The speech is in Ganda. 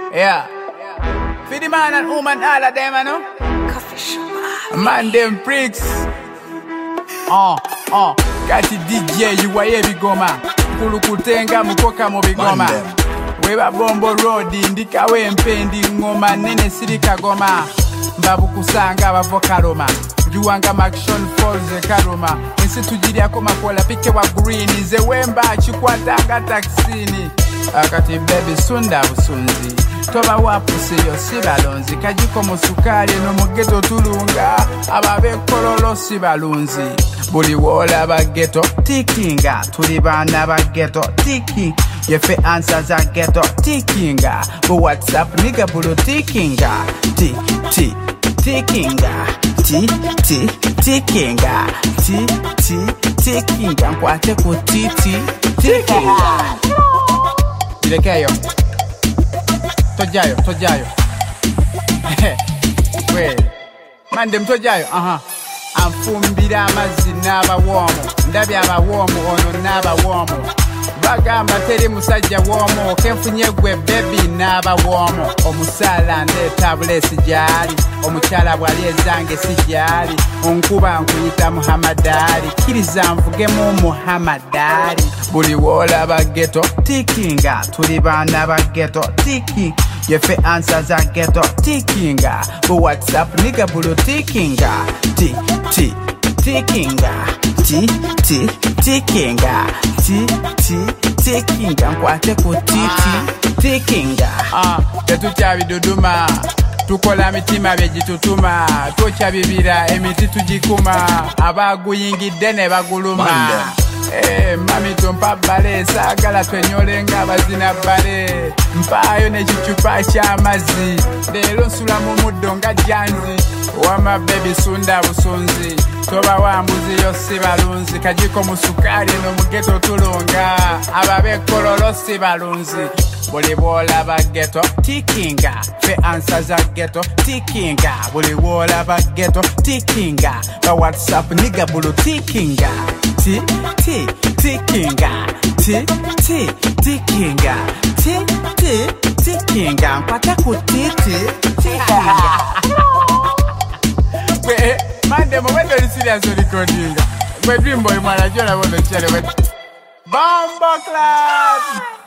Yeah. For the man and woman, all of them, you know? Coffee shop. Man, them pricks. Kati DJ, you are bigoma. Kulukutenga mukoka mu bigoma. Weba bombo road, ndika wempendi ngoma nene sirika goma. Mbabu kusanga bavoka Roma. Juwanga Maction Falls Karoma. Nsi tujiria koma kola pike wa green. Ze wemba chikwatanga taksini. Akati baby sunda busunzi. Toba wapuse yo sibalonzi. Kajiko musukali no mugeto tulunga. Ababe kololo sibalunzi. Buli wola bageto tikinga. Tuli bana bageto tiki. Yefe answer za geto tikinga. Bu WhatsApp nigga bulu tikinga. Tikinga. Tikinga. Tikinga. Nkwate ku tikinga. Jirekeyo. Tojayo. We. Mandem tojayo. Anfumbira amazzi n'abawomo. Ndabya abawomo ono n'abawomo. Bagamba teri musajja womo. Kenfunye gwe baby n'abawomo. Omusala ndeeta bulesi gyali. Omukyala bwali ezange sijali. Onkuba nkuyita Muhammadali. Kiriza nvugemu Muhammadali. Buli wola bageto tikinga. Tuli bana bageto tiki. Yefe answer za geto tikinga. Bu WhatsApp nigga bulu tikinga. Tikinga. Tikinga. Tikinga. Nkwate ku tikinga. Tetuchabi duduma. Tukola mitima begitutuma. Tocha bibira emiti tujikuma. Abaguyingidde ne baguluma. Mami tompa bale sagala twenyolenga bazina bale. Mpayo ne chichupa ky'amazzi. Leero nsula mu muddo nga janzi. Wama baby sunda busonzi. Toba wambuzi yo sibalunzi. Kajiko musukali no mugeto tulunga. Ababe kololo sibalunzi. Buli wola bageto tikinga. Fe answer za geto tikinga. Buli wola bageto tikinga. Ba WhatsApp nigga bulu tikinga. Tikinga. Tikinga. Tikinga. Mpata ku tikinga. Mande mo wedo serious recording. Kwe dream boy mwana jona wono chale. Bombo Club.